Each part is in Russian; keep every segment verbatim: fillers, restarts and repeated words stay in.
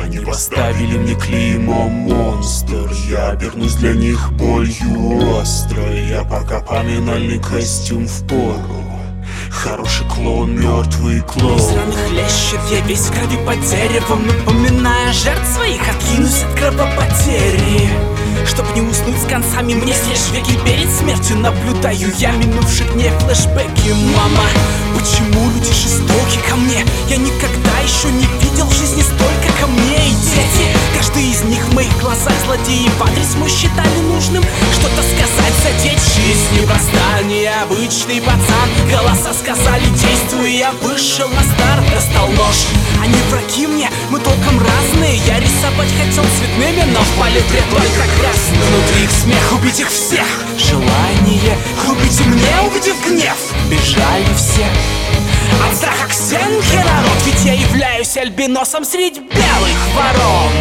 Они поставили мне клеймо монстр. Я обернусь для них болью острой. Я пока поминальный костюм впору. Хороший клоун, мертвый клоун. Из раны хлещет, я весь в крови под деревом. Напоминая жертв своих, откинусь от кровопотери. Чтоб не уснуть с концами, мне свеж веки. Перед смертью наблюдаю я минувших дней флешбеки. Мама, почему люди жестоки ко мне? Я никогда еще не видел в жизни столько камней. Дети, каждый из них в моих глазах злодеи. В адрес мой считали нужным что-то сказать, задеть. Жизнь непроста, необычный пацан. Голоса сказали действуй, я вышел на старт. Достал нож, они враги мне, мы толком разные. Я рисовать хотел цветными, но в палитре только красный. Внутри их смех, убить их всех. Желание убить мне, увидев гнев. Бежали все от страха к стенке народ. Ведь я являюсь альбиносом среди белых ворон.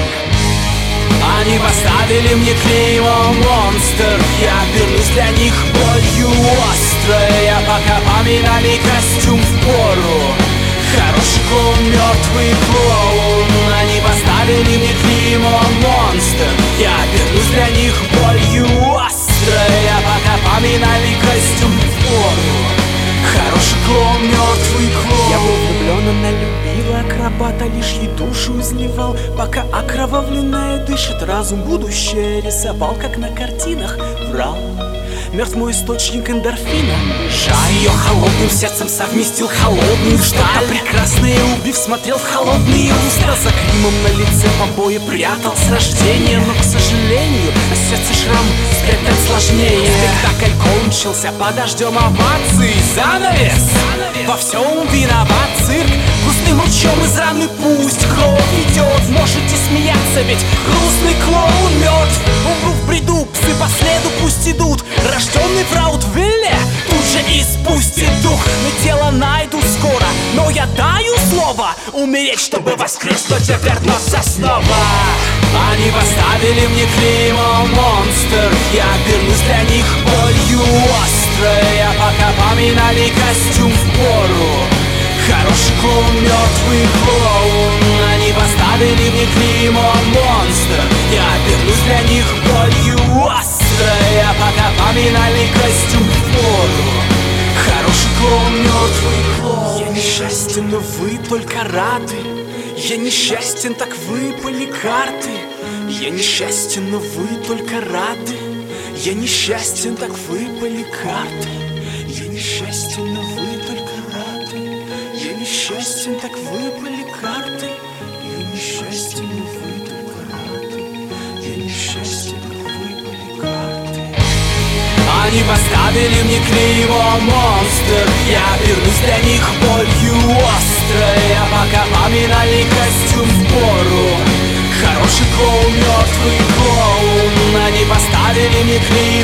Они поставили мне клеймо монстр. Я обернусь для них болью острой. Я пока поминальный костюм впору. Хороший клоун, мертвый клоун. Они поставили мне клеймо монстр. Я обернусь для них болью острой. Я пока поминальный костюм впору. Хороший клоун, мертвый клоун. Я был влюблен, она любила акробата, лишь ей душу изливал. Пока окровавленная дышит, разум будущее рисовал, как на картинах врал. Мертв мой источник эндорфина. Жар ее холодным сердцем совместил холодную что-то прекрасное, убив, смотрел в холодные уста. За гримом на лице побои прятал с рождения. Но, к сожалению, на сердце шрам спрятать сложнее. Спектакль кончился под дождем оваций. Занавес, во всем виноват цирк. Густым ручьем из раны пусть кровь идет. Можете смеяться, ведь грустный клоун мертв. Умру в бреду, псы по следу пусть идут. Рожденный в Раутвилле тут же испустит дух. Но тело найду скоро, но я даю слово умереть, чтобы воскреснуть и вернуться снова. Они поставили мне клеймо монстр. Я обернусь для них болью острой. Я пока поминальный костюм впору. Хороший клоун, мертвый клоун. Они поставили мне клеймо монстр. Я обернусь для них болью острой. Я пока поминальный костюм впору. Хороший клоун, мертвый клоун. Я несчастен, но вы только рады. Я несчастен, так выпали карты. Я несчастен, но вы только рады. Я несчастен, так выпали карты. Я несчастен, но вы только рады. Я несчастен, так выпали карты. Я несчастен, но вы только рады. Я несчастен, так выпали карты. Они поставили мне клеймо монстр. Я обернусь для них болью острой. Я пока поминальный костюм впору. Хороший клоун, мертвый клоун. Они поставили мне клеймо